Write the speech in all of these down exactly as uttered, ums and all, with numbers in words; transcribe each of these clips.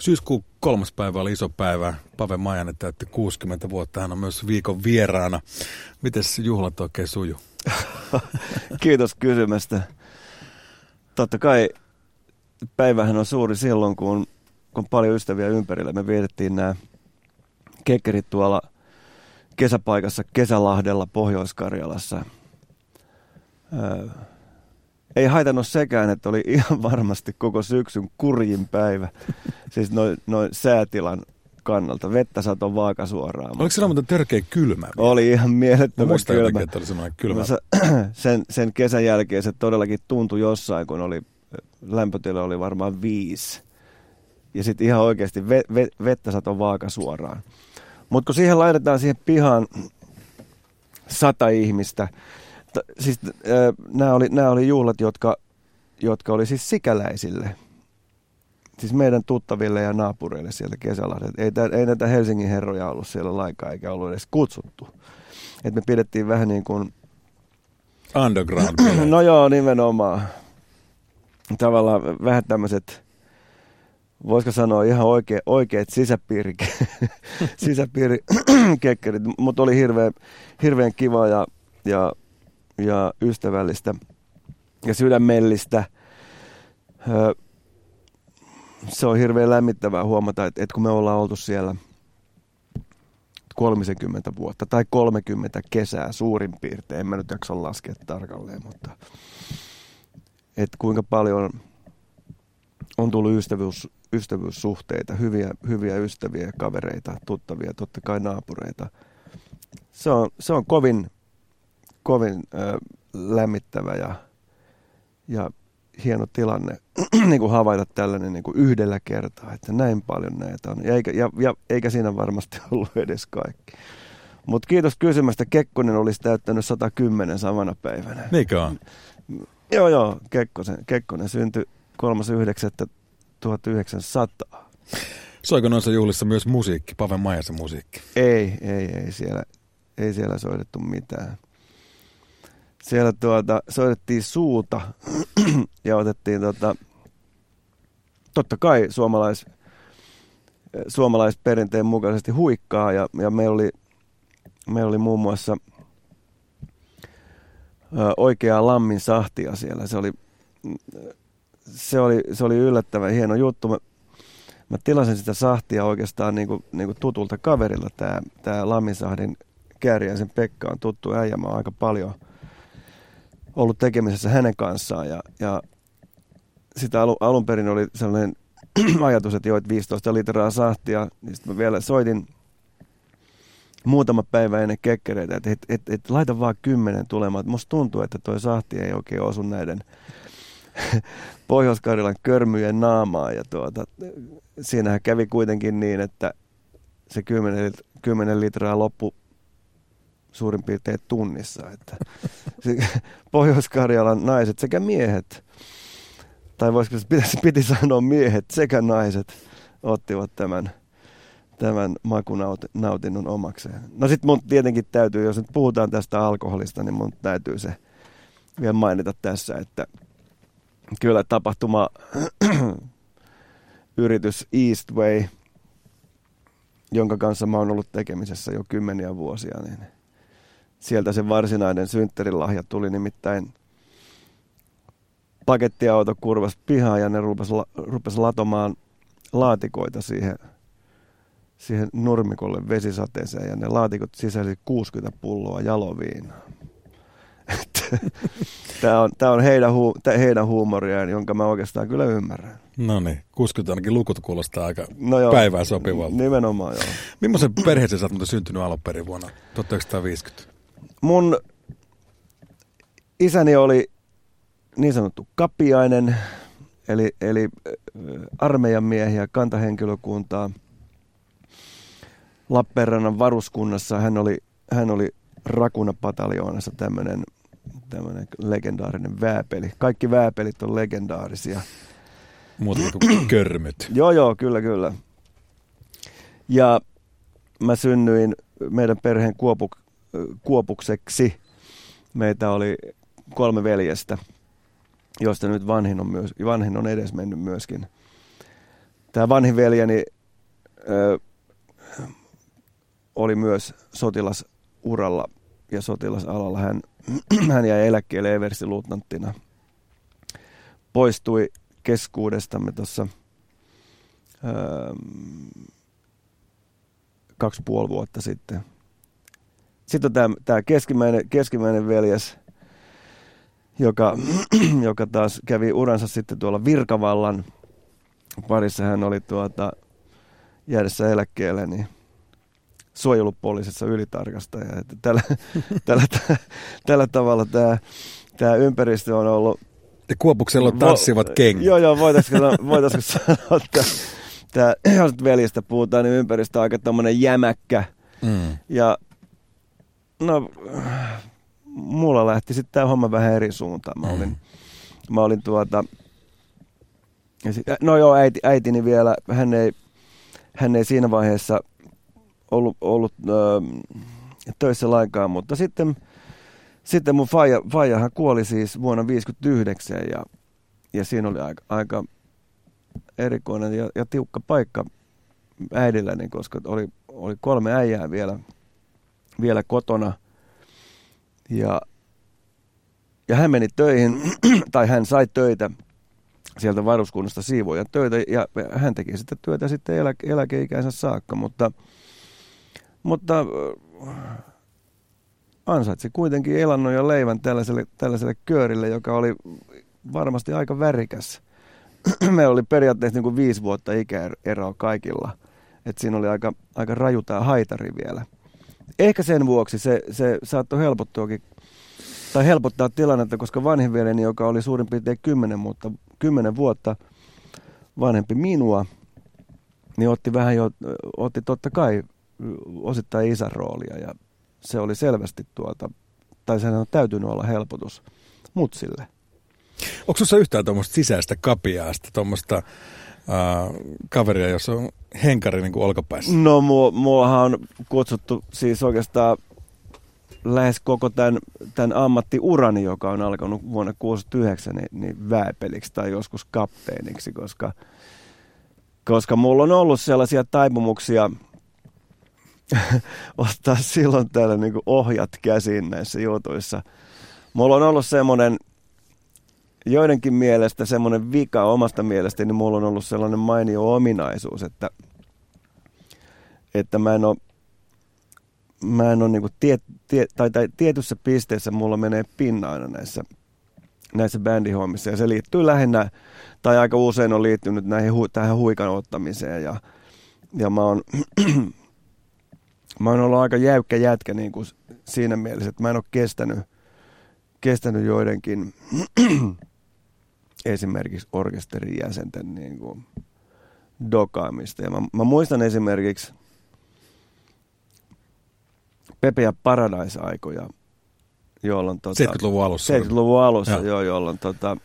Syyskuun kolmas päivä oli iso päivä. Pave Maijanen täytti kuusikymmentä vuotta. Hän on myös viikon vieraana. Mites juhlat oikein suju? Kiitos kysymästä. Totta kai päivähän on suuri silloin, kun, kun on paljon ystäviä ympärillä. Me vietettiin nämä kekkerit tuolla kesäpaikassa Kesälahdella Pohjois-Karjalassa. Öö, ei haitannut sekään, että oli ihan varmasti koko syksyn kurjin päivä. Siis noin noi säätilan kannalta. Vettä satoi vaakasuoraan. Oliko se muuten törkeä kylmä? Oli ihan mielettömän kylmä. Jotenkin, että oli semmoinen kylmä. Sen, sen kesän jälkeen se todellakin tuntui jossain, kun oli, lämpötila oli varmaan viisi. Ja sitten ihan oikeasti ve, ve, vettä satoi vaakasuoraan. Mutta kun siihen laitetaan siihen pihaan sata ihmistä, t- siis äh, nämä oli, nämä oli juhlat, jotka, jotka oli siis sikäläisille. Siis meidän tuttaville ja naapureille siellä Kesälahdella. Ei, tää, ei näitä Helsingin herroja ollut siellä lainkaan, eikä ollut edes kutsuttu. Et me pidettiin vähän niin kuin... Underground. No joo, nimenomaan. Tavallaan vähän tämmöiset, voisiko sanoa ihan oikea, oikeat sisäpiiri, sisäpiirikekkerit. Mutta oli hirveän, hirveän kiva ja, ja, ja ystävällistä ja sydämellistä. Öö, Se on hirveän lämmittävää huomata, että, että kun me ollaan oltu siellä kolmekymmentä vuotta tai kolmekymmentä kesää suurin piirtein, en mä nyt jaksa laskea tarkalleen, mutta että kuinka paljon on tullut ystävyys, ystävyyssuhteita, hyviä, hyviä ystäviä, kavereita, tuttavia, totta kai naapureita. Se on, se on kovin, kovin äh, lämmittävä ja, ja hieno tilanne niin kuin havaita tällainen niin kuin yhdellä kertaa, että näin paljon näitä on. Ja eikä, ja, ja, eikä siinä varmasti ollut edes kaikki. Mutta kiitos kysymästä. Kekkonen olisi täyttänyt sata kymmenen samana päivänä. Niinkö on? Joo, joo. Kekkosen, Kekkonen syntyi kolmas yhdeksättä tuhatyhdeksänsataa. Soiko noissa juhlissa myös musiikki, Pave Maijasen musiikki? Ei, ei, ei siellä, ei siellä soitettu mitään. Siellä tuota, soitettiin suuta ja otettiin tota, totta kai suomalais, suomalaisperinteen mukaisesti huikkaa ja, ja meillä oli, meillä oli muun muassa ö, oikeaa lammin sahtia siellä. Se oli, se oli, se oli yllättävän hieno juttu. Mä, mä tilasin sitä sahtia oikeastaan niin kuin, niin kuin tutulta kaverilla. Tää, tää Lamminsahdin Kääriäisen Pekka on tuttu äijä. Mä oon aika paljon ollut tekemisessä hänen kanssaan ja, ja sitä alu, alun perin oli sellainen ajatus, että joit viisitoista litraa sahtia, niin sitten mä vielä soitin muutama päivä ennen kekkereitä, että et, et, et, laita vaan kymmenen tulemaan. Musta tuntuu, että toi sahti ei oikein osu näiden Pohjois-Karjalan körmyjen naamaa ja tuota, siinähän kävi kuitenkin niin, että se kymmenen litraa loppu suurin piirtein tunnissa, että Pohjois-Karjalan naiset sekä miehet, tai voisiko se piti, piti sanoa miehet sekä naiset, ottivat tämän, tämän makunautinnon omakseen. No sit mun tietenkin täytyy, jos nyt puhutaan tästä alkoholista, niin mun täytyy se vielä mainita tässä, että kyllä tapahtuma yritys Eastway, jonka kanssa mä oon ollut tekemisessä jo kymmeniä vuosia, niin sieltä se varsinainen synttärilahja tuli, nimittäin pakettiauto kurvasi pihaan ja ne rupesi, rupesi latomaan laatikoita siihen, siihen nurmikolle vesisateeseen ja ne laatikot sisälsi kuusikymmentä pulloa jaloviinaa. Tämä on, tää on heidän, hu, tää heidän huumoriaan, jonka mä oikeastaan kyllä ymmärrän. No niin, kuusikymmentä ainakin lukut kuulostaa aika no joo, päivään sopivalta. Nimenomaan joo. Millaisen perheeseen sä oot muuten syntynyt alun perin vuonna tuhatyhdeksänsataaviisikymmentä? Mun isäni oli niin sanottu kapiainen, eli, eli armeijan miehiä, kantahenkilökuntaa. Lappeenrannan varuskunnassa hän oli, hän oli Rakuna-pataljoonassa tämmöinen tämmöinen legendaarinen vääpeli. Kaikki vääpelit on legendaarisia. Muuta kuin körmyt. Joo, joo, kyllä, kyllä. Ja mä synnyin meidän perheen kuopu, kuopukseksi. Meitä oli kolme veljestä, joista nyt vanhin on, myös, vanhin on edes mennyt myöskin Tämä vanhin veljeni ö, oli myös sotilasuralla ja sotilasalalla. Hän, hän jäi eläkkeelle everstiluutnanttina. Poistui keskuudestamme tuossa ö, kaksi puoli vuotta sitten. Sitten on tämä, tämä keskimmäinen, keskimmäinen veljes, joka, joka taas kävi uransa sitten tuolla Virkavallan parissa. Hän oli tuota, jäädessä eläkkeelle niin suojelupoliisissa ylitarkastaja. Että tällä, tällä, tällä tavalla tämä, tämä ympäristö on ollut... Ja Kuopuksella tanssivat vo, kengät. Joo, joo, voitaisiko, voitaisiko sanoa, että tämä, jos veljestä puhutaan, niin ympäristö on aika tommoinen jämäkkä. Mm. Ja no, mulla lähti sitten tämä homma vähän eri suuntaan. Mä olin, mm. mä olin tuota... No joo, äiti, äitini vielä, hän ei, hän ei siinä vaiheessa ollut, ollut ö, töissä lainkaan, mutta sitten, sitten mun faija, faijahan kuoli siis vuonna viisikymmentäyhdeksän ja, ja siinä oli aika, aika erikoinen ja, ja tiukka paikka äidilläni, koska oli, oli kolme äijää vielä, vielä kotona ja, ja hän meni töihin, tai hän sai töitä sieltä varuskunnasta siivoja töitä, ja hän teki sitä työtä sitten elä, eläkeikänsä saakka, mutta, mutta ansaitsi kuitenkin elannon ja leivän tällaiselle, tällaiselle köörille, joka oli varmasti aika värikäs. Meillä oli periaatteessa niin kuin viisi vuotta ikäeroa kaikilla, että siinä oli aika, aika raju tämä haitari vielä. Ehkä sen vuoksi se, se saattoi helpottuakin, tai helpottaa tilannetta, koska vanhin veljeni, joka oli suurin piirtein kymmenen, mutta kymmenen vuotta vanhempi minua, niin otti vähän jo, otti totta kai osittain isän roolia ja se oli selvästi tuolta, tai sehän on täytynyt olla helpotus mutsille. Onko sinussa yhtään tuommoista sisäistä kapiaasta, tuommoista äh, kaveria, jossa on henkari niin kuin olkapäässä? No mullahan on kutsuttu siis oikeastaan lähes koko tämän, tämän ammattiurani, joka on alkanut vuonna kuusikymmentäyhdeksän, niin, niin vääpeliksi tai joskus kapteeniksi, koska, koska mulla on ollut sellaisia taipumuksia ottaa silloin täällä niin kuin ohjat käsiin näissä jutuissa. Mulla on ollut semmoinen, joidenkin mielestä semmoinen vika omasta mielestäni, niin mulla on ollut sellainen mainio ominaisuus, että, että mä en ole Mä en ole niin kuin tie, tie, tai, tai tietyssä pisteessä mulla menee pinna aina näissä, näissä bändihommissa. Ja se liittyy lähinnä, tai aika usein on liittynyt näihin, tähän huikan ottamiseen. Ja, ja mä oon, mä oon ollut aika jäykkä jätkä niin kuin siinä mielessä, että mä en ole kestänyt, kestänyt joidenkin esimerkiksi orkesterin jäsenten niin kuin dokaamista. Ja mä, mä muistan esimerkiksi Pepe ja Paradise-aikoja, jolloin... Tota, seitsemänkymmentäluvun alussa. seitsemänkymmentäluvun alussa, joo, joo jolloin tota,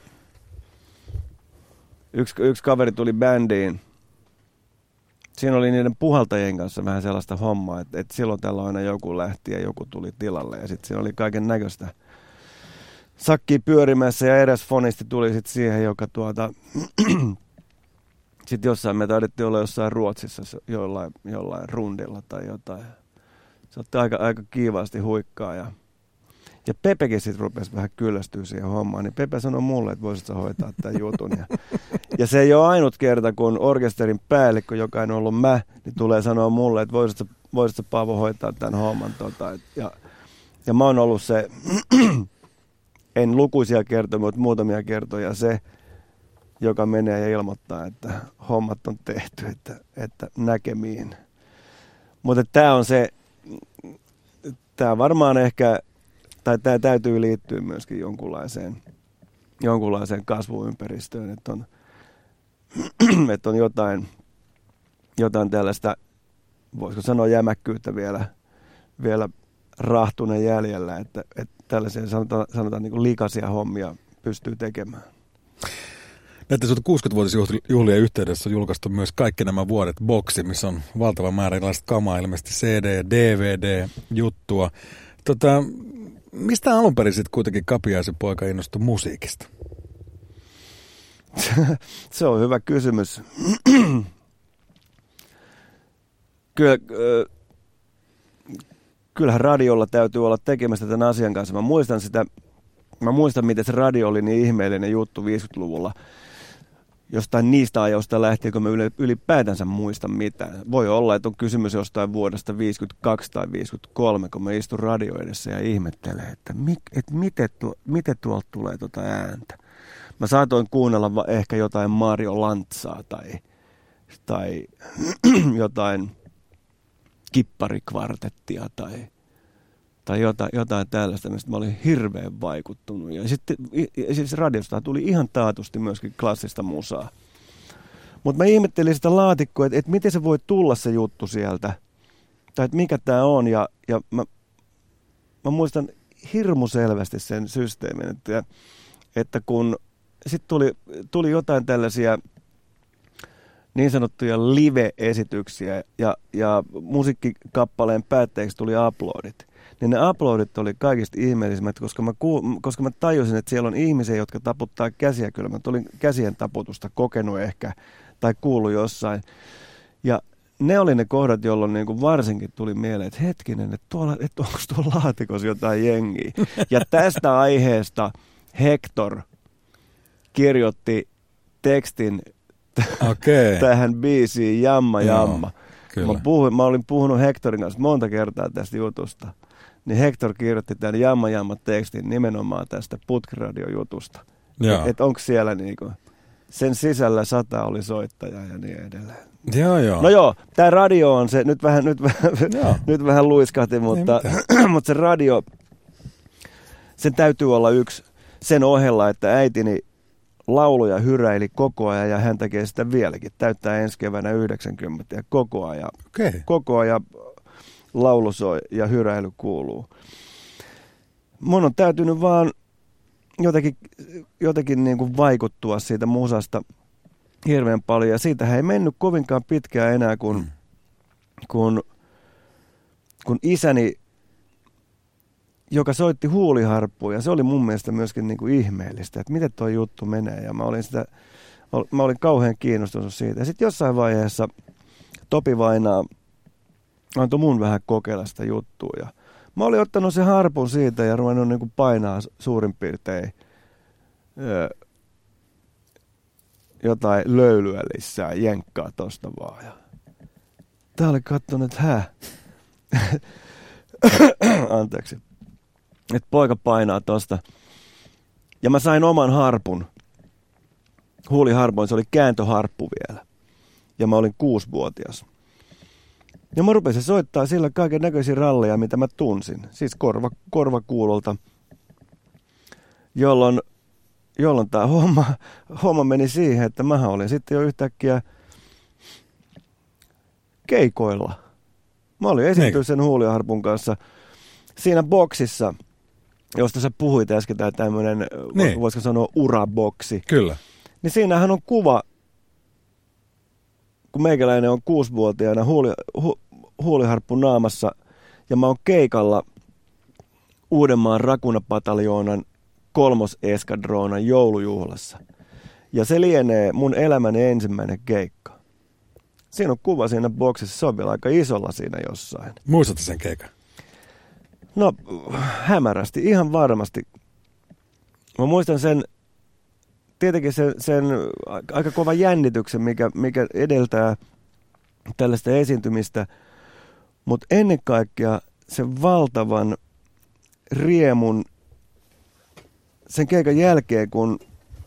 yksi, yksi kaveri tuli bändiin. Siinä oli niiden puhaltajien kanssa vähän sellaista hommaa, että, että silloin tällä aina joku lähti ja joku tuli tilalle. Ja sitten siinä oli kaiken näköistä sakkia pyörimässä ja eräs fonisti tuli sitten siihen, joka tuota... sitten jossain me taidettiin olla jossain Ruotsissa jollain, jollain rundilla tai jotain. Se otti aika, aika kiivaasti huikkaa ja, ja Pepekin sitten rupesi vähän kyllästyä siihen hommaan, niin Pepe sanoi mulle, että voisitko hoitaa tämän jutun. Ja, ja se ei ole ainut kerta, kun orkesterin päällikkö, joka en ollut mä, niin tulee sanoa mulle, että voisitko, voisitko Paavo hoitaa tämän homman. Tota, et, ja, ja mä oon ollut se, en lukuisia kertoja, mutta muutamia kertoja se, joka menee ja ilmoittaa, että hommat on tehty, että, että näkemiin. Mutta tämä on se, tämä varmaan ehkä, tai tämä täytyy liittyä myöskin jonkunlaiseen, jonkunlaiseen kasvuympäristöön, että on, että on jotain, jotain tällaista, voisiko sanoa jämäkkyyttä vielä, vielä rahtuneen jäljellä, että, että tällaisia sanotaan, sanotaan niin kuin likaisia hommia pystyy tekemään. Näette sinulta kuusikymmentävuotisjuhlien yhteydessä on julkaistu myös kaikki nämä vuodet boksi, missä on valtava määrä erilaista kamaa, ilmeisesti C D ja D V D-juttua. Tota, mistä alun perin sitten kuitenkin Kapiaisen poika innostui musiikista? Se on hyvä kysymys. Kyllä, äh, kyllähän radiolla täytyy olla tekemästä tämän asian kanssa. Mä muistan sitä, mä muistan miten se radio oli niin ihmeellinen juttu viisikymmentäluvulla. Jostain niistä ajoista lähtien, kun mä ylipäätänsä muistan mitään. Voi olla, että on kysymys jostain vuodesta viisikymmentäkaksi tai viisikymmentäkolme, kun mä istun radio edessä ja ihmettelen, että, mik, että miten, tuo, miten tuolta tulee tuota ääntä. Mä saatoin kuunnella va- ehkä jotain Mario Lantsaa tai, tai jotain kipparikvartettia tai, tai jotain, jotain tällaista, mistä mä olin hirveän vaikuttunut. Ja sitten ja siis radiosta tuli ihan taatusti myöskin klassista musaa. Mutta mä ihmettelin sitä laatikkoa, että, että miten se voi tulla se juttu sieltä, tai että mikä tää on. Ja, ja mä, mä muistan hirmu selvästi sen systeemin, että, että kun sitten tuli, tuli jotain tällaisia niin sanottuja live-esityksiä ja, ja musiikkikappaleen päätteeksi tuli uploadit. Niin ne uploadit oli kaikista ihmeellisimmät, koska mä, ku, koska mä tajusin, että siellä on ihmisiä, jotka taputtaa käsiä. Kyllä mä tulin käsien taputusta kokenut ehkä tai kuullut jossain. Ja ne oli ne kohdat, jolloin niin kuin varsinkin tuli mieleen, että hetkinen, että, tuolla, että onko tuolla laatikossa jotain jengiä. Ja tästä aiheesta Hector kirjoitti tekstin okay. tähän biisiin Jamma Jamma. Joo, mä, puhuin, mä olin puhunut Hectorin kanssa monta kertaa tästä jutusta. Niin Hector kirjoitti tämän Jamma Jamma tekstin nimenomaan tästä Putkiradio-jutusta. Että et onko siellä niinku, sen sisällä sata oli soittaja ja niin edelleen. Joo, joo. No joo, tämä radio on se, nyt vähän, nyt vähän, nyt vähän luiskahti, mutta, mutta se radio, sen täytyy olla yksi sen ohella, että äitini lauluja hyräili koko ajan ja hän tekee sitä vieläkin. Täyttää ensi keväänä yhdeksänkymmentä ja koko ajan, okay. koko ajan laulu soi ja hyräily kuuluu. Mun on täytynyt vaan jotenkin, jotenkin niin kuin vaikuttua siitä musasta hirveän paljon. Ja siitähän ei mennyt kovinkaan pitkään enää, kun, mm. kun, kun isäni, joka soitti huuliharppua, ja se oli mun mielestä myöskin niin kuin ihmeellistä, että miten tuo juttu menee. Ja mä olin, sitä, mä olin kauhean kiinnostunut siitä. Ja sitten jossain vaiheessa Topi Vainaa antoi mun vähän kokeilla sitä juttua. Ja mä olin ottanut sen harpun siitä ja ruvennut niin kuin painaa suurin piirtein öö, jotain löylyä lisää, jenkkaa tosta vaan. Ja tää oli kattonut, että hä? Anteeksi. Että poika painaa tosta. Ja mä sain oman harpun. Huuliharpun, se oli kääntöharppu vielä. Ja mä olin kuusivuotias. Ja mä rupesin soittaa sillä kaiken näköisiä ralleja, mitä mä tunsin. Siis korva, korvakuulolta. Jolloin, jolloin tää homma, homma meni siihen, että mä olin sitten jo yhtäkkiä keikoilla. Mä olin esiintynyt sen huuliharpun kanssa siinä boksissa, josta sä puhuit äsken, tämä tämmöinen, niin. voisiko sanoa uraboksi. Kyllä. Niin siinähän on kuva, kun meikäläinen on kuusivuotiaana huuli, hu, huuliharppu naamassa, ja mä oon keikalla Uudenmaan Rakuna-pataljoonan kolmoseskadroonan joulujuhlassa. Ja se lienee mun elämäni ensimmäinen keikka. Siinä on kuva siinä boksissa, se on vielä aika isolla siinä jossain. Muistatko sen keikan? No, hämärästi, ihan varmasti. Mä muistan sen, tietenkin sen, sen aika kova jännityksen, mikä, mikä edeltää tällaista esiintymistä, mutta ennen kaikkea sen valtavan riemun sen keikan jälkeen, kun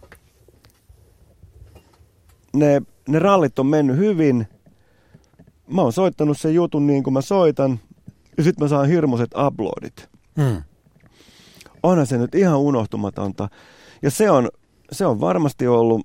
ne, ne rallit on mennyt hyvin, mä oon soittanut sen jutun niin kuin mä soitan, ja sit mä saan hirmuiset uploadit. Hmm. Onhan se nyt ihan unohtumatonta. Ja se on, se on varmasti ollut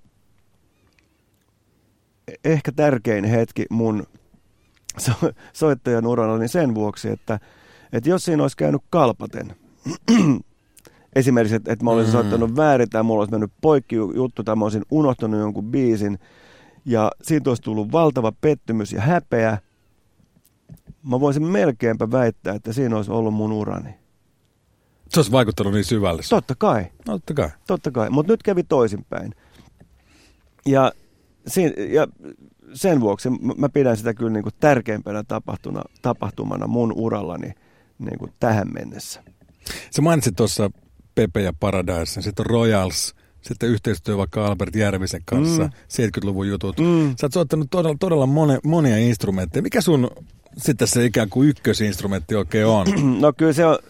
ehkä tärkein hetki mun so- soittajan uralla niin sen vuoksi, että, että jos siinä olisi käynyt kalpaten, esimerkiksi, että, että mä olisin hmm. soittanut väärin tai mulla olisi mennyt poikki juttu tai mä olisin unohtanut jonkun biisin ja siitä olisi tullut valtava pettymys ja häpeä, mä voisin melkeinpä väittää, että siinä olisi ollut mun urani. Se olisi vaikuttanut niin syvälle. Totta kai. Totta kai. Totta kai, mutta nyt kävi toisinpäin. Ja, siinä, ja sen vuoksi mä pidän sitä kyllä niin kuin tärkeimpänä tapahtumana mun urallani niin kuin tähän mennessä. Sä mainitsit tuossa Pepe ja Paradise, sitten on Royals, sitten yhteistyö vaikka Albert Järvisen kanssa, mm. seitsemänkymmentäluvun jutut. Mm. Sä oot soittanut todella, todella monia, monia instrumentteja. Mikä sun sitten se ikään kuin ykkösinstrumentti oikein on? No kyllä se on,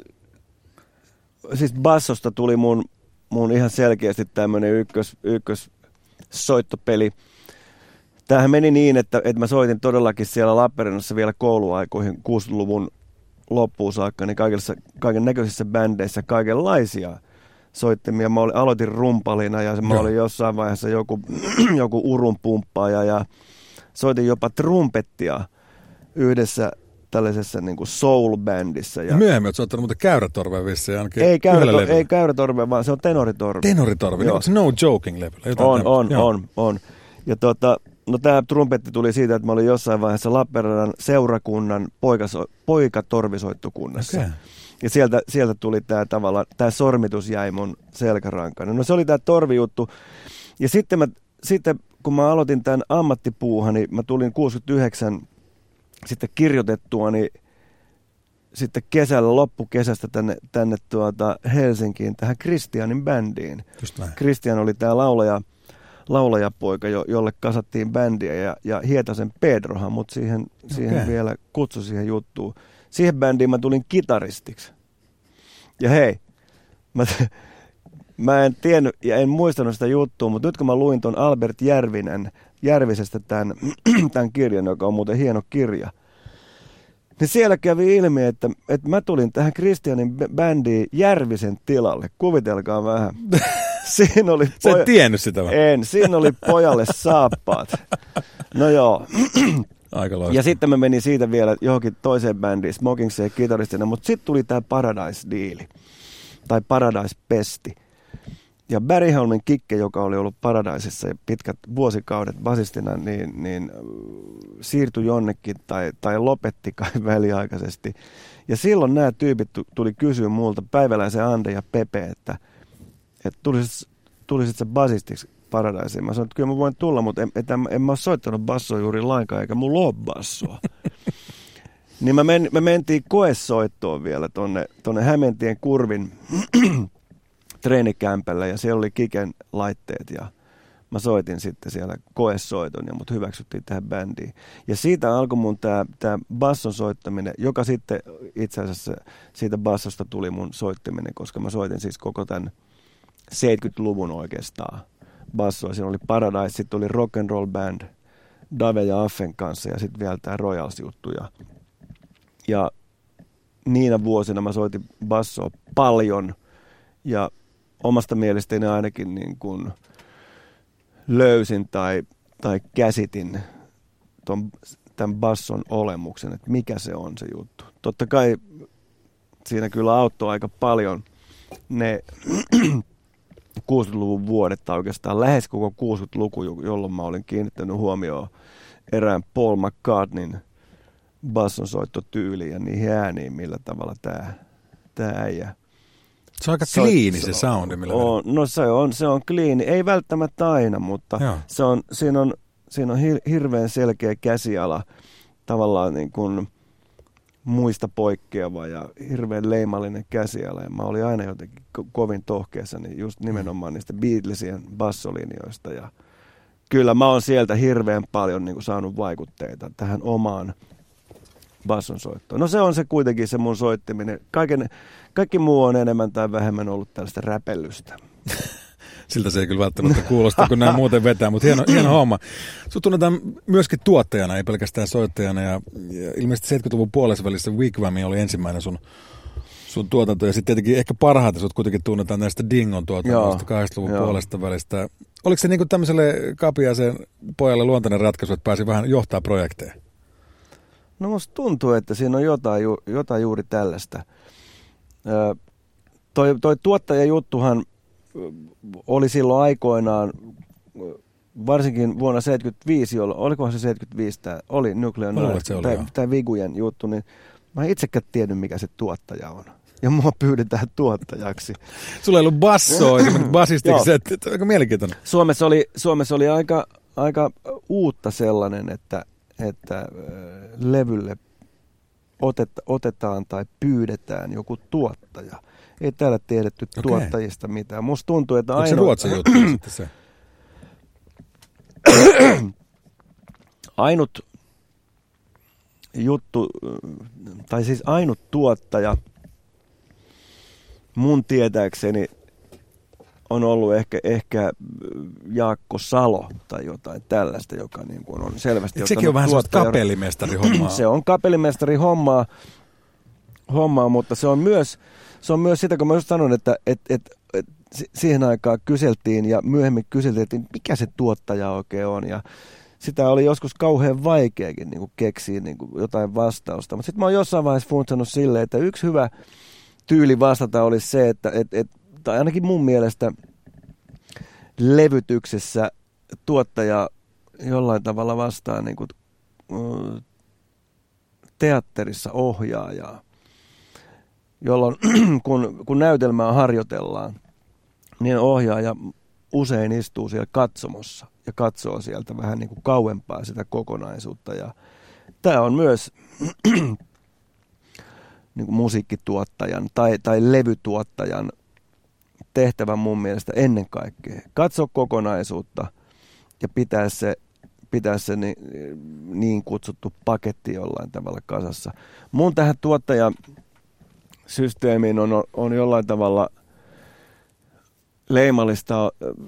siis bassosta tuli mun, mun ihan selkeästi tämmönen ykkös, ykkös soittopeli. Tämähän meni niin, että, että mä soitin todellakin siellä Lappeenrannassa vielä kouluaikoihin kuusikymmentäluvun loppuun saakka, niin kaiken näköisissä bändeissä kaikenlaisia soittimia. Mä olin, aloitin rumpalina ja mä olin jossain vaiheessa joku, joku urunpumppaaja ja soitin jopa trumpettia yhdessä tällaisessa niin kuin soul-bändissä. Ja myöhemmin olet soittanut muuten käyrätorvea vissiin ainakin. Ei, käyrätor- ei käyrätorvea, vaan se on tenoritorve. Tenoritorve, niin onko se no joking level? On, on, on, on, on. Ja tota, no tämä trumpetti tuli siitä, että mä olin jossain vaiheessa Lappeenrannan seurakunnan poikaso- poikatorvisoittokunnassa. Okay. Ja sieltä, sieltä tuli tämä tavalla, tämä sormitus jäi mun selkärankana. No se oli tämä torvijuttu. Ja sitten, mä, sitten kun mä aloitin tämän ammattipuuhani, mä tulin kuusikymmentäyhdeksän sitten kirjoitettua, niin sitten kesällä, loppukesästä tänne, tänne tuota Helsinkiin, tähän Kristianin bändiin. Kristian oli tämä laulaja, laulajapoika, jo, jolle kasattiin bändiä, ja, ja Hietasen Pedrohan, mutta siihen, okay. siihen vielä kutsui siihen juttuun. Siihen bändiin mä tulin kitaristiksi. Ja hei, mä, mä en tiennyt ja en muistanut sitä juttua, mutta nyt kun mä luin ton Albert Järvinen, Järvisestä tämän, tämän kirjan, joka on muuten hieno kirja, niin siellä kävi ilmi, että, että mä tulin tähän Kristianin bändiin Järvisen tilalle. Kuvitelkaa vähän. Siinä oli poja... Sä et tiennyt sitä vai? En, siinä oli pojalle saappaat. No joo. Aika loistava. Ja sitten mä menin siitä vielä johonkin toiseen bändiin, Smokingseen kitaristina, mutta sitten tuli tämä Paradise-diili, tai Paradise-pesti. Ja Barry Holmin Kikke, joka oli ollut Paradisessa pitkät vuosikaudet basistina, niin, niin siirtyi jonnekin tai, tai lopetti kai väliaikaisesti. Ja silloin nämä tyypit tuli kysyä multa, Päiväläisen Ande ja Pepe, että, että tulisit, tulisit sä basistiksi Paradiseen. Mä sanoin, että kyllä mä voin tulla, mutta en, en, en mä ole soittanut bassoa juuri lainkaan, eikä mulla ole bassoa. Niin mä men, me mentiin koesoittoon vielä tonne, tonne Hämeentien Kurvin treenikämpällä, ja siellä oli Kiken laitteet, ja mä soitin sitten siellä koesoiton, ja mut hyväksyttiin tähän bändiin. Ja siitä alkoi mun tää, tää basson soittaminen, joka sitten itse asiassa siitä bassosta tuli mun soittaminen, koska mä soitin siis koko tämän seitsemänkymmentäluvun oikeastaan bassoa. Siinä oli Paradise, sitten oli Rock and Roll Band Dave ja Affen kanssa, ja sitten vielä tää Royals-juttu. Ja, ja niinä vuosina mä soitin bassoa paljon, ja omasta mielestäni ainakin niin kuin löysin tai, tai käsitin ton, tämän basson olemuksen, että mikä se on se juttu. Totta kai siinä kyllä auttoi aika paljon ne kuusikymmentäluvun vuodet, tai oikeastaan lähes koko kuusikymmentäluku, jolloin mä olin kiinnittänyt huomioon erään Paul McCartneyn bassonsoittotyyliin ja niihin ääniin, millä tavalla tämä, tämä äijä. Se on aika kliini se soundi, millä on, no se on, se on kliini. Ei välttämättä aina, mutta se on, siinä on, siinä on hir, hirveän selkeä käsiala, tavallaan niin kuin muista poikkeava ja hirveän leimallinen käsiala. Ja mä olin aina jotenkin ko- kovin tohkeessa, niin just nimenomaan niistä Beatlesien bassolinjoista. Ja kyllä mä oon sieltä hirveän paljon niin kuin saanut vaikutteita tähän omaan basson soittoon. No se on se kuitenkin se mun soittiminen. Kaiken, kaikki muu on enemmän tai vähemmän ollut tällaista räpellystä. Siltä se ei kyllä välttämättä kuulosta, kun näin muuten vetää, mutta hieno, hieno homma. Sut tunnetaan myöskin tuottajana, ei pelkästään soittajana, ja, ja ilmeisesti seitsemänkymmentäluvun puolessa välissä Wigwam oli ensimmäinen sun, sun tuotanto, ja sitten tietenkin ehkä parhaiten sut kuitenkin tunnetaan näistä Dingon tuotannoista kahdeksankymmentäluvun puolesta välistä. Oliko se niinku tämmöiselle kapiaisen pojalle luontainen ratkaisu, että pääsi vähän johtaa projekteja? No musta tuntuu, että siinä on jotain, ju, jotain juuri tällaista. Ö, toi, toi tuottajajuttuhan oli silloin aikoinaan, varsinkin vuonna seitsemänkymmentäviisi, jolloin, olikohan se seitsemänkymmentäviisi, tämä oli Nuclear Night, tämä Vigujen juttu, niin mä en itsekään tiennyt, mikä se tuottaja on. Ja mua pyydetään tuottajaksi. Sulla ei ollut bassoa, basistiksi, se on aika mielenkiintoinen. Suomessa oli, Suomessa oli aika, aika uutta sellainen, että, että levylle otet, otetaan tai pyydetään joku tuottaja. Ei täällä tiedetty okay. tuottajista mitään. Musta tuntuu, että ainoa... ainoa... Onko se Ruotsin juttu sitten se? ainut juttu, tai siis ainut tuottaja mun tietääkseni on ollut ehkä, ehkä Jaakko Salo tai jotain tällaista, joka niin kuin on selvästi... Et sekin on vähän sellaista kapellimestarihommaa. Se on kapellimestarihommaa, hommaa, mutta se on myös, se on myös sitä, kun mä just sanon, että et, et, et, siihen aikaan kyseltiin ja myöhemmin kyseltiin, mikä se tuottaja oikein on. Ja sitä oli joskus kauhean vaikeakin niin kuin keksiä niin kuin jotain vastausta. Mutta sitten mä oon jossain vaiheessa funtsannut silleen, että yksi hyvä tyyli vastata olisi se, että et, et, tai ainakin mun mielestä levytyksessä tuottaja jollain tavalla vastaa niin kuin, uh, teatterissa ohjaajaa, jolloin kun, kun näytelmää harjoitellaan, niin ohjaaja usein istuu siellä katsomossa ja katsoo sieltä vähän niin kuin kauempaa sitä kokonaisuutta. Ja tämä on myös niin kuin musiikkituottajan tai, tai levytuottajan tehtävä mun mielestä ennen kaikkea. Katso kokonaisuutta ja pitää se, pitää se niin, niin kutsuttu paketti jollain tavalla kasassa. Mun tähän tuottajasysteemiin on, on jollain tavalla leimallista,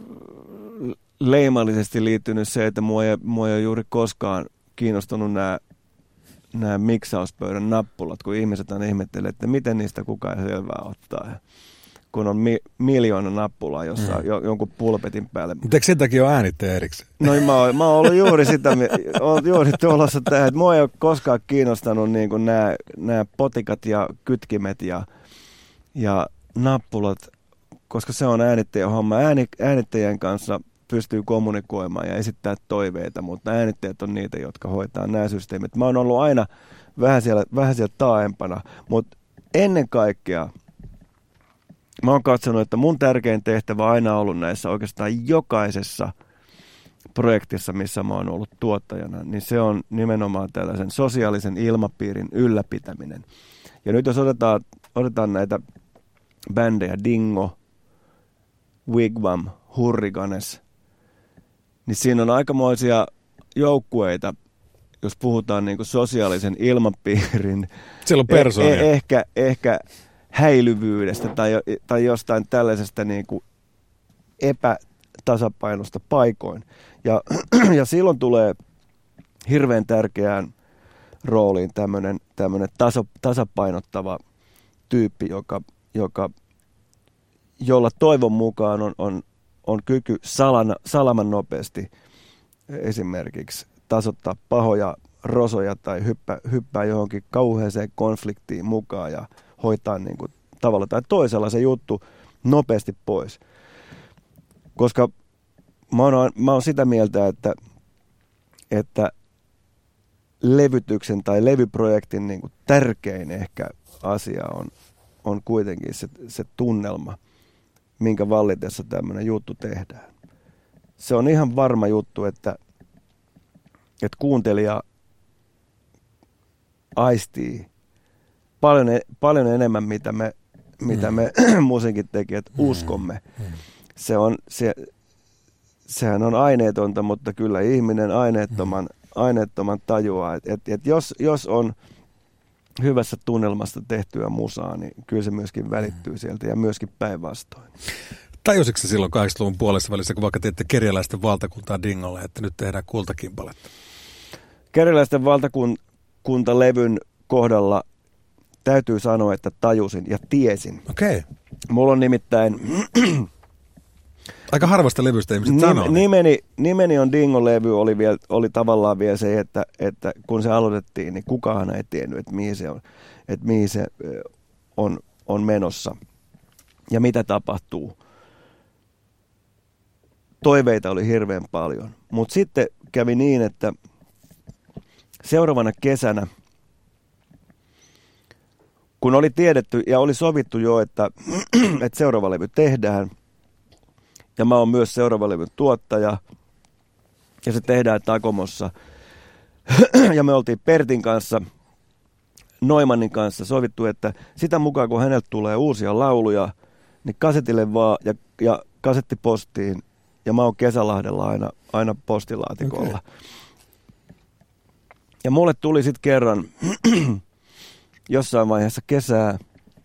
leimallisesti liittynyt se, että mua ei, mua ei ole juuri koskaan kiinnostunut nämä nämä miksauspöydän nappulat, kun ihmiset aina ihmettelee, että miten niistä kukaan selvää ottaa. Kun on mi- miljoona nappulaa jossain mm. jo, jonkun pulpetin päälle. Mutta eikö sen takia ole äänittäjä erikseen? No mä oon, mä oon ollut juuri sitä, oon juuri tulossa tähän, että mua ei ole koskaan kiinnostanut niin kuin nämä, nämä potikat ja kytkimet ja, ja nappulat, koska se on äänittäjän homma. Ääni, äänittäjän kanssa pystyy kommunikoimaan ja esittää toiveita, mutta äänittäjät on niitä, jotka hoitaa nämä systeemit. Mä oon ollut aina vähän siellä, vähän siellä taaempana, mutta ennen kaikkea mä oon katsonut, että mun tärkein tehtävä on aina ollut näissä oikeastaan jokaisessa projektissa, missä mä oon ollut tuottajana, niin se on nimenomaan tällaisen sosiaalisen ilmapiirin ylläpitäminen. Ja nyt jos otetaan, otetaan näitä bändejä, Dingo, Wigwam, Hurricanes, niin siinä on aikamoisia joukkueita, jos puhutaan niin kuin sosiaalisen ilmapiirin. Siellä on persoonia. Eh, ehkä, ehkä häilyvyydestä tai, tai jostain tällaisesta niin kuin epätasapainosta paikoin. Ja, ja silloin tulee hirveän tärkeään rooliin tämmöinen, tämmöinen taso, tasapainottava tyyppi, joka, joka, jolla toivon mukaan on, on, on kyky salana, salaman nopeasti esimerkiksi tasoittaa pahoja rosoja tai hyppää, hyppää johonkin kauheeseen konfliktiin mukaan ja hoitaa niin kuin tavalla tai toisella se juttu nopeasti pois. Koska mä oon, mä oon sitä mieltä, että, että levytyksen tai levyprojektin niin kuin tärkein ehkä asia on, on kuitenkin se, se tunnelma, minkä vallitessa tämmöinen juttu tehdään. Se on ihan varma juttu, että, että kuuntelija aistii paljon, paljon enemmän, mitä me, mitä me mm. musiikin tekijät uskomme. Mm. Se on, se, sehän on aineetonta, mutta kyllä ihminen aineettoman, mm. aineettoman tajuaa. Et, et, et jos, jos on hyvässä tunnelmasta tehtyä musaa, niin kyllä se myöskin välittyy mm. sieltä ja myöskin päinvastoin. Tajusitko se silloin kahdeksankymmentäluvun puolessa välissä, kun vaikka teette Kerjäläisten valtakuntaa Dingolle, että nyt tehdään kultakimpaletta? Kerjäläisten valtakuntalevyn kohdalla täytyy sanoa, että tajusin ja tiesin. Okei. Okay. Mulla on nimittäin... Aika harvasta levystä ihmiset nim, sanoo. Nimeni, nimeni on Dingo-levy, oli, vielä, oli tavallaan vielä se, että, että kun se aloitettiin, niin kukaan ei tiennyt, että mihin se on, että mihin se on, on menossa ja mitä tapahtuu. Toiveita oli hirveän paljon, mutta sitten kävi niin, että seuraavana kesänä, kun oli tiedetty ja oli sovittu jo, että, että seuraava levy tehdään, ja mä oon myös seuraava levyn tuottaja, Ja se tehdään Takomossa. Ja me oltiin Pertin kanssa, Noimannin kanssa sovittu, että sitä mukaan kun häneltä tulee uusia lauluja, niin kasetille vaan ja, ja kasettipostiin. Ja mä oon Kesälahdella aina, aina postilaatikolla. Okay. Ja mulle tuli sitten kerran jossain vaiheessa kesää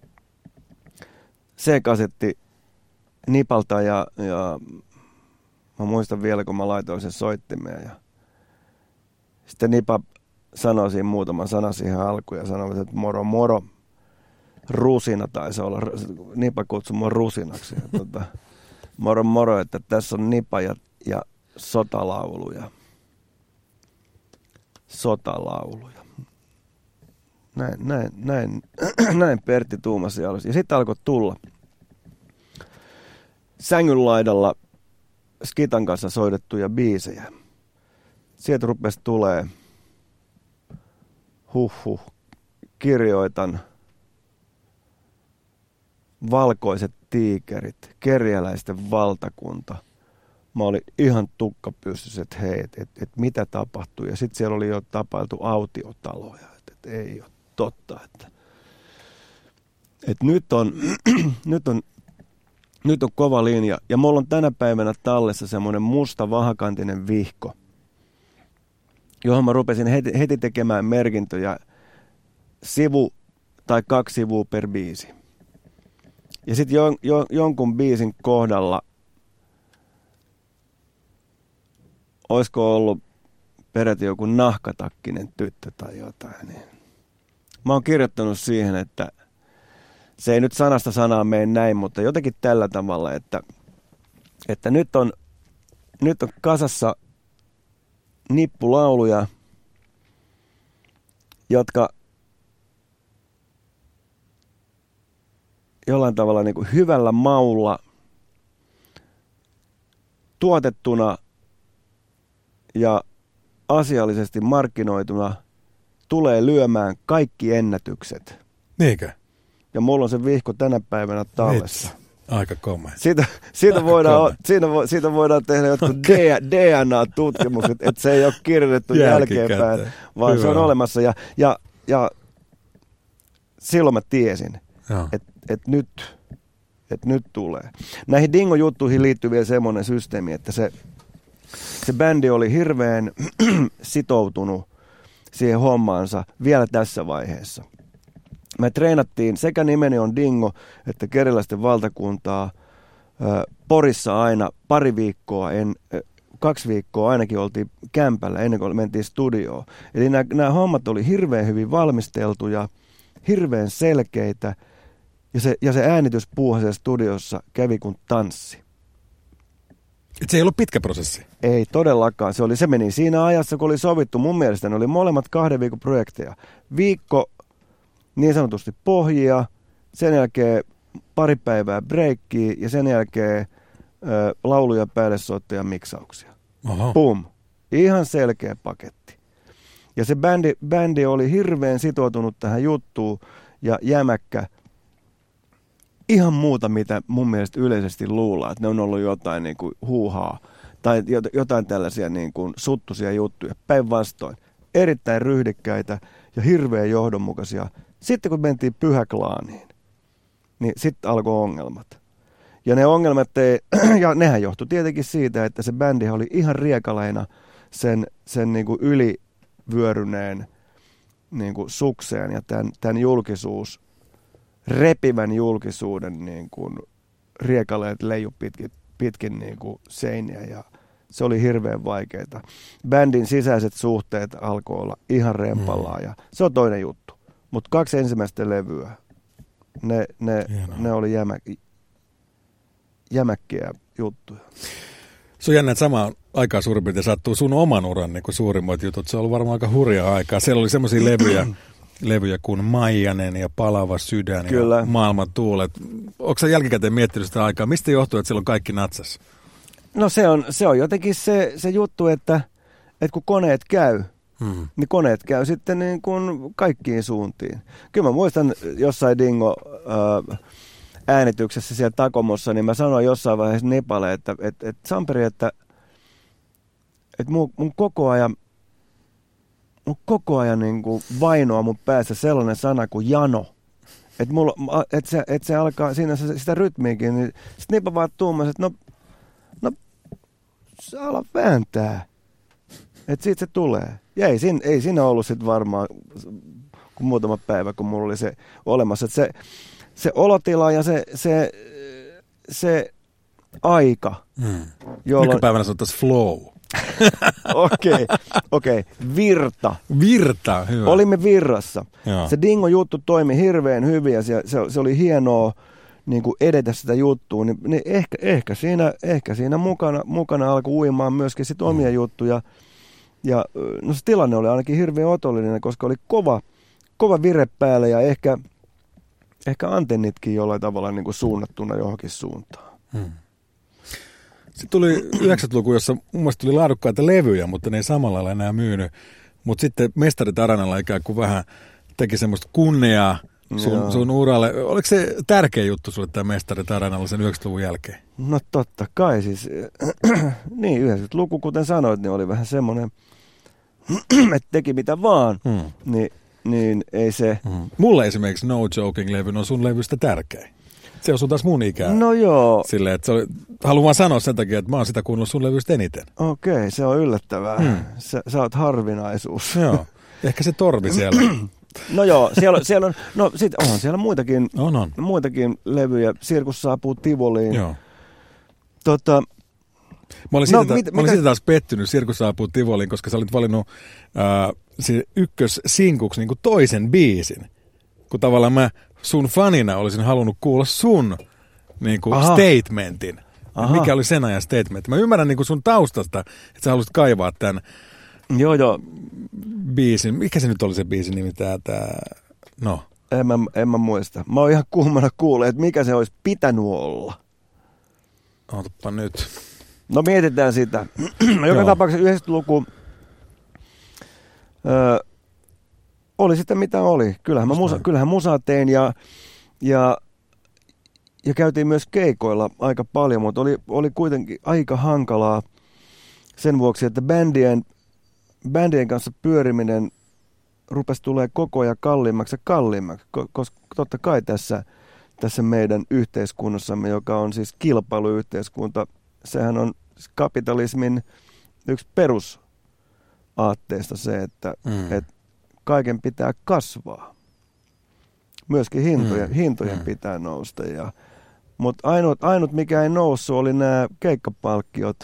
C-kasetti Nipalta ja, ja mä muistan vielä, kun mä laitoin sen soittimeen. Ja sitten Nipa sanoi siinä muutaman sanan siihen alkuun ja sanoi, että moro moro, rusina taisi olla. Nipa kutsui mua rusinaksi. Ja tota, moro moro, että tässä on Nipa ja, ja sotalauluja. Sotalauluja. Näin, näin, näin, näin Pertti tuumasi alussa. Ja sitten alkoi tulla sängyn laidalla Skitan kanssa soitettuja biisejä. Sieltä rupesi tulee huh huh, kirjoitan Valkoiset tiikerit, Kerjäläisten valtakunta. Mä olin ihan tukkapyssyssä, että hei, että et, et mitä tapahtui. Ja sitten siellä oli jo tapailtu autiotaloja, että et ei ole totta. Että et nyt, on, nyt, on, nyt on kova linja. Ja mulla on tänä päivänä tallessa semmoinen musta vahakantinen vihko, johon mä rupesin heti, heti tekemään merkintöjä sivu tai kaksi sivua per biisi. Ja sitten jo, jo, jonkun biisin kohdalla olisiko ollut peräti joku nahkatakkinen tyttö tai jotain. Niin. Mä oon kirjoittanut siihen, että se ei nyt sanasta sanaa mene näin, mutta jotenkin tällä tavalla, että, että nyt, on, nyt on kasassa nippulauluja, jotka jollain tavalla niin kuin hyvällä maulla tuotettuna ja asiallisesti markkinoituna tulee lyömään kaikki ennätykset. Niinkö? Ja mulla on se vihko tänä päivänä tallessa. Vitsi. Aika komea. Siitä, siitä, Aika voidaan, siitä, vo, siitä voidaan tehdä jotkut okay. D N A-tutkimukset, että se ei ole kirjoitettu jälkeenpäin, vaan Hyvä. Se on olemassa. Ja, ja, ja silloin mä tiesin, että et nyt, et nyt tulee. Näihin Dingo-juttuihin liittyy vielä semmoinen systeemi, että se, se bändi oli hirveän sitoutunut siihen hommaansa vielä tässä vaiheessa. Me treenattiin, sekä nimeni on Dingo, että Kerjäläisten valtakuntaa Porissa aina pari viikkoa, en, kaksi viikkoa ainakin oltiin kämpällä ennen kuin mentiin studioon. Eli nämä, nämä hommat oli hirveän hyvin valmisteltuja, hirveän selkeitä, ja se, ja se äänityspuuha siellä studiossa kävi kuin tanssi. Et se ei ollut pitkä prosessi? Ei todellakaan. Se, oli, se meni siinä ajassa, kun oli sovittu. Mun mielestä ne oli molemmat kahden viikon projekteja. Viikko niin sanotusti pohjia, sen jälkeen pari päivää breikkiä ja sen jälkeen ö, lauluja päälle soittajan miksauksia. Aha. Pum. Ihan selkeä paketti. Ja se bändi, bändi oli hirveän sitoutunut tähän juttuun ja jämäkkä. Ihan muuta, mitä mun mielestä yleisesti luullaan, että ne on ollut jotain niin kuin huuhaa tai jotain tällaisia niin kuin suttuisia juttuja. Päinvastoin. Erittäin ryhdikkäitä ja hirveän johdonmukaisia. Sitten kun mentiin Pyhäklaaniin, niin sitten alkoi ongelmat. Ja ne ongelmat, ei, ja nehän johtui tietenkin siitä, että se bändi oli ihan riekaleina sen, sen niin kuin ylivyöryneen niin kuin sukseen ja tämän, tämän julkisuus, repivän julkisuuden niin kuin riekaleet leiju pitkin, pitkin niin kuin seiniä ja se oli hirveän vaikeaa. Bändin sisäiset suhteet alkoi olla ihan rempallaan ja se on toinen juttu. Mutta kaksi ensimmäistä levyä, ne, ne, ne oli jämä, jämäkkiä juttuja. Se on jännä, että samaan aikaan suurin piirtein sattuu sun oman uran niin kuin suurimmat jutut. Se on ollut varmaan aika hurjaa aikaa. Siellä oli semmoisia levyjä, levyjä kuin Maijanen ja Palava sydän Kyllä. ja Maailman tuulet. Onko sä jälkikäteen miettinyt sitä aikaa? Mistä johtuu, että silloin kaikki natsas? No se on, se on jotenkin se, se juttu, että, että kun koneet käy, hmm. niin koneet käy sitten niin kuin kaikkiin suuntiin. Kyllä mä muistan jossain Dingo äh, äänityksessä siellä Takomossa, niin mä sanoin jossain vaiheessa Nipalle, että et, et, Samperi, että että mun, mun koko ajan, mun koko ajan niin kuin vainoa mun päässä sellainen sana kuin jano. Että et se, et se alkaa siinä sitä rytmiäkin, niin sitten niinpä vaan tuumasin, että no, no se ala vääntää. Että siitä se tulee. Ja ei, siinä, ei siinä ollut sitten varmaan kuin muutama päivä, kun mulla oli se olemassa. Että se, se olotila ja se, se, se aika, hmm. jolloin... Nykypäivänä sanottaisiin flow. Okei, okei. Okay, okay. Virta. Virta, hyvä. Olimme virrassa. Joo. Se dingo-juttu toimi hirveän hyvin ja se, se, se oli hienoa niin kuin edetä sitä juttua. Niin, niin ehkä, ehkä siinä, ehkä siinä mukana, mukana alkoi uimaan myöskin sit omia mm. juttuja. Ja no se tilanne oli ainakin hirveän otollinen, koska oli kova, kova vire päällä ja ehkä, ehkä antennitkin jollain tavalla niin kuin suunnattuna johonkin suuntaan. Hmm. Sitten tuli yhdeksänkymmentäluku, jossa mun mielestä tuli laadukkaita levyjä, mutta ne ei samalla lailla enää myynyt. Mutta sitten Mestarit Arenalla ikään kuin vähän teki semmoista kunniaa sun, sun uralle. Oliko se tärkeä juttu sulle tämä Mestarit Arenalla sen yhdeksänkymmentäluvun jälkeen? No totta kai siis. Niin, yhdeksänkymmentäluku, kuten sanoit, niin oli vähän semmoinen, että teki mitä vaan. Hmm. Niin, niin ei se... Hmm. Mulle esimerkiksi No Joking-levy on sun levystä tärkeä. Se osuu taas mun ikään. No joo. Silleen, että se oli, haluan vaan sanoa sen takia, että mä oon sitä kuunnellut sun levystä eniten. Okei, okay, se on yllättävää. Hmm. Sä, sä oot harvinaisuus. Joo, ehkä se torvi siellä. No joo, siellä, siellä on, no sit onhan siellä muitakin, on, on. muitakin levyjä. Sirkus saapuu Tivoliin. Joo. Tota, Mä olin, no, siitä, mit, mä olin siitä taas pettynyt Sirkus saapuu Tivoliin, koska sä olit valinnut äh, ykkössinkuksi niin kuin toisen biisin. Kun tavallaan mä sun fanina olisin halunnut kuulla sun niin kuin statementin. Mikä oli sen ajan statement. Mä ymmärrän niin kuin sun taustasta, että sä halusit kaivaa tämän joo, joo. biisin. Mikä se nyt oli se biisin nimi? Tää, tää... No. En mä, en mä muista. Mä oon ihan kuumana kuullut, että mikä se olisi pitänyt olla. Ootapa nyt. No mietitään sitä. Joka tapauksessa yhdeksänkymmentäluku öö, oli sitä mitä oli. Kyllähän mä musa, kyllähän musaa tein ja, ja, ja käytiin myös keikoilla aika paljon, mutta oli, oli kuitenkin aika hankalaa sen vuoksi, että bändien, bändien kanssa pyöriminen rupesi tulee koko ajan kalliimmaksi ja kalliimmaksi, koska totta kai tässä, tässä meidän yhteiskunnassamme, joka on siis kilpailuyhteiskunta, sehän on kapitalismin yksi perusaatteesta se, että mm. et kaiken pitää kasvaa. Myöskin hintojen, mm. hintojen mm. pitää nousta. Ja, mutta ainut, ainut, mikä ei noussut, oli nämä keikkapalkkiot.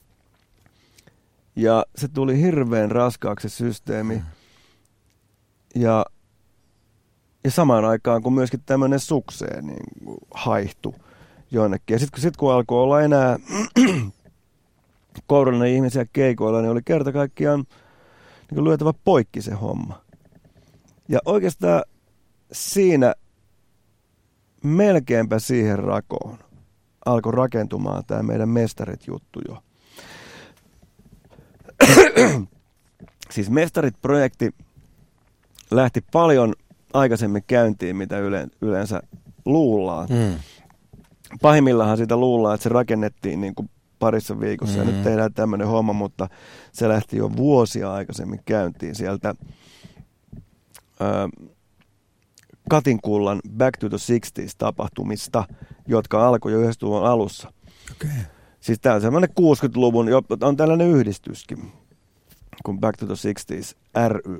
Ja se tuli hirveän raskaaksi systeemi. Mm. Ja, ja samaan aikaan, kun myöskin tämmöinen sukseen niin haihtui jonnekin. Ja sitten sit, kun alkoi olla enää kourallinen ihmisiä keikoilla, niin oli kerta kaikkiaan niin lyötävä poikki se homma. Ja oikeastaan siinä melkeinpä siihen rakoon alkoi rakentumaan tämä meidän Mestarit-juttu jo. Siis Mestarit-projekti lähti paljon aikaisemmin käyntiin, mitä yle, yleensä luullaan. Mm. Pahimmillaan sitä luullaan, että se rakennettiin niin kuin parissa viikossa mm-hmm. ja nyt tehdään tämmöinen homma, mutta se lähti jo vuosia aikaisemmin käyntiin sieltä ö, Katinkullan Back to the sixties-tapahtumista, jotka alkoi jo yhdeksänkymmentäluvun alussa. Okay. Siis tämä on semmoinen kuusikymmentäluvun, on tällainen yhdistyskin, kuin Back to the sixties ry.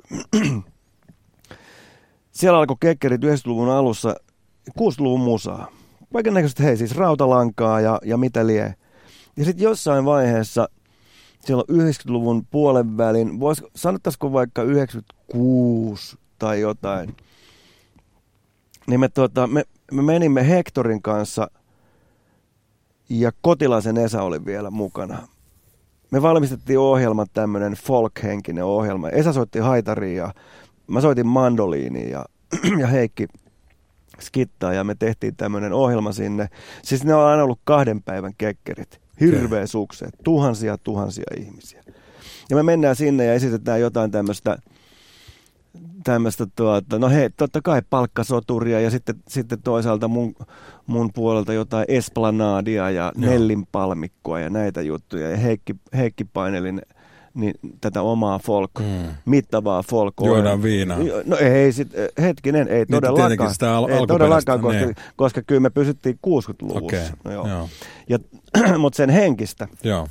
Siellä alkoi kekkerit yhdeksänkymmentäluvun alussa kuusikymmentäluvun musaa. Kaiken näköistä, hei siis rautalankaa ja, ja mitä lie. Ja sitten jossain vaiheessa, siellä on yhdeksänkymmentäluvun puolen välin, vois, sanottaisiko vaikka yhdeksänkymmentäkuusi tai jotain, niin me, tuota, me, me menimme Hektorin kanssa ja Kotilaisen Esa oli vielä mukana. Me valmistettiin ohjelma, tämmöinen folk-henkinen ohjelma. Esa soitti haitaria ja mä soitin mandoliinia ja, ja Heikki skittaa ja me tehtiin tämmöinen ohjelma sinne. Siis ne on aina ollut kahden päivän kekkerit. Hirveä okay. sukse. Tuhansia tuhansia ihmisiä. Ja me mennään sinne ja esitetään jotain tämmöistä, tämmöistä tuota, no hei, totta kai palkkasoturia ja sitten, sitten toisaalta mun, mun puolelta jotain esplanadia ja Joo. Nellin palmikkoa ja näitä juttuja. Ja Heikki, Heikki paineli niin tätä omaa folk, mm. mittavaa folk. Juodaan viinaa. No ei, sit, hetkinen, ei todellakaan. Al- ei todellakaan, koska, koska kyllä me pysyttiin kuusikymmentäluvussa. Okay. No, joo. Joo. Ja, mutta sen henkistä. Joo.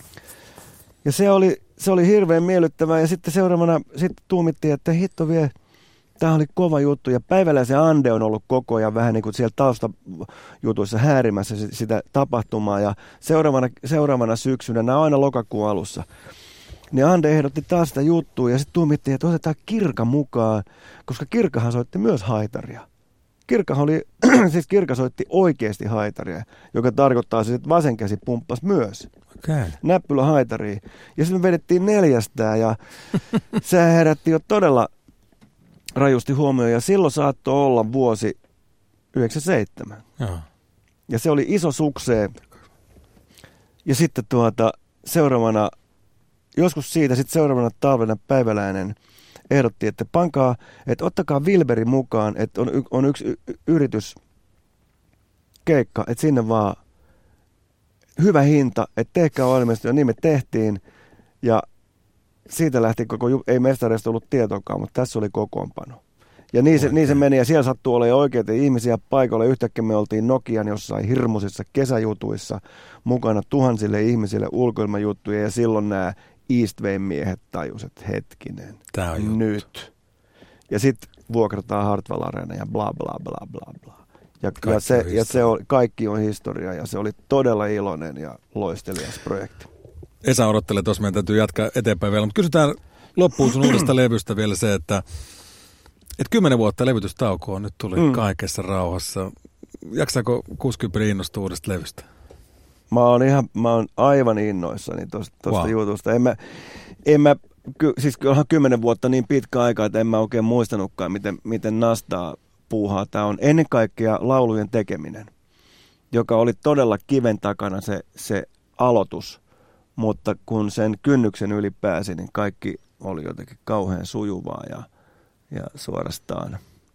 Ja se oli, se oli hirveän miellyttävää ja sitten seuraavana sitten tuumittiin, että hitto vie, tämä oli kova juttu. Ja päivällä se Ande on ollut koko ajan vähän niin kuin siellä taustajutuissa häärimässä sitä tapahtumaa. Ja seuraavana, seuraavana syksynä, nämä on aina lokakuun alussa, niin Ande ehdotti taas sitä juttua ja sitten tuumittiin, että otetaan Kirka mukaan, koska Kirkahan soitti myös haitaria. Kirka oli, siis Kirka soitti oikeasti haitaria, joka tarkoittaa siis, että vasen käsi pumppasi myös. Okay. Näppylä haitariin. Ja sitten me vedettiin neljästään ja se herätti jo todella rajusti huomioon. Ja silloin saattoi olla vuosi yhdeksänkymmentäseitsemän. Joo. Ja se oli iso suksee. Ja sitten tuota, seuraavana, joskus siitä sitten seuraavana talvena Päiväläinen ehdotti, että pankaa, että ottakaa Wilberi mukaan, että on, on yksi y- yritys keikka, että sinne vaan hyvä hinta, että tehkää ohjelmista jo, niin me tehtiin ja siitä lähti koko, ei mestareista ollut tietoakaan, mutta tässä oli kokoonpano. Ja niin se, niin se meni ja siellä sattuu olemaan oikeita ihmisiä paikalla. Yhtäkkiä me oltiin Nokian jossain hirmuisissa kesäjutuissa mukana tuhansille ihmisille ulkoilmajuttuja ja silloin nämä Eastwayn miehet tajusivat, hetkinen, Tää on nyt. Ja sitten vuokrataan Hartwall Arena ja bla bla bla bla bla. Ja, ja, se, ja se on, kaikki on historia ja se oli todella iloinen ja loistelias projekti. Esa odottelee tuossa, meidän täytyy jatkaa eteenpäin vielä, mutta kysytään loppuun sun uudesta levystä vielä se, että, että kymmenen vuotta levytystaukoa nyt tuli mm. kaikessa rauhassa. Jaksaako kuusikymmentä innostua uudesta levystä? Mä oon, ihan, mä oon aivan innoissani tuosta wow. jutusta. En mä, en mä, ky, siis kyllähän kymmenen vuotta niin pitkä aika, että en mä oikein muistanutkaan, miten, miten nastaa puuhaa. Tämä on ennen kaikkea laulujen tekeminen, joka oli todella kiven takana se, se aloitus. Mutta kun sen kynnyksen yli pääsi, niin kaikki oli jotenkin kauhean sujuvaa ja, ja suorastaan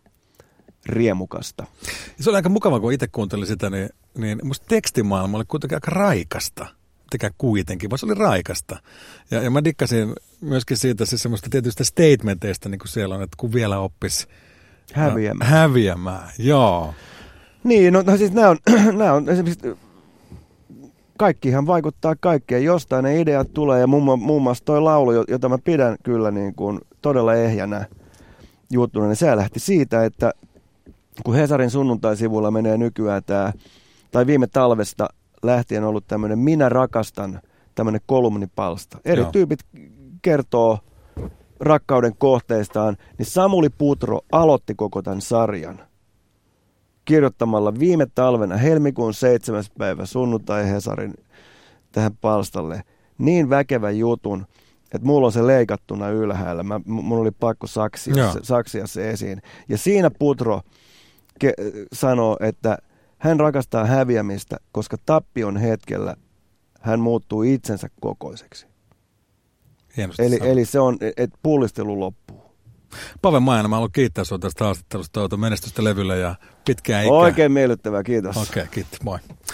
riemukasta. Se oli aika mukava, kun itse kuuntelin sitä, niin, niin musta tekstimaailma oli kuitenkin aika raikasta. Tekää kuitenkin, vaan se oli raikasta. Ja, ja mä dikkasin myöskin siitä siis semmoista tietystä statementeista, niin kuin siellä on, että kun vielä oppisi häviämään. Häviämään, joo. Niin, no, no siis nämä on, nämä on esimerkiksi, kaikkihan vaikuttaa kaikkeen. Jostain ne ideat tulee ja muun, muun muassa toi laulu, jota mä pidän kyllä niin kuin todella ehjänä juttuna, niin se lähti siitä, että kun Hesarin sunnuntaisivuilla menee nykyään tämä, tai viime talvesta lähtien ollut tämmöinen Minä rakastan, tämmöinen kolumnipalsta. Eri Joo. tyypit kertoo rakkauden kohteistaan, niin Samuli Putro aloitti koko tämän sarjan kirjoittamalla viime talvena helmikuun seitsemäs päivä sunnuntai Hesarin tähän palstalle niin väkevän jutun, että mulla on se leikattuna ylhäällä. Mä, mun oli pakko saksia se, saksia se esiin. Ja siinä Putro ke- sanoo, että hän rakastaa häviämistä, koska tappion hetkellä hän muuttuu itsensä kokoiseksi. Eli, eli se on, että pullistelu loppuu. Pave Maijanen, mä haluan kiittää sinua tästä haastattelusta, tuota menestystä levyllä ja pitkää ikää. Oikein miellyttävää, kiitos. Okei, okay, kiitos, moi.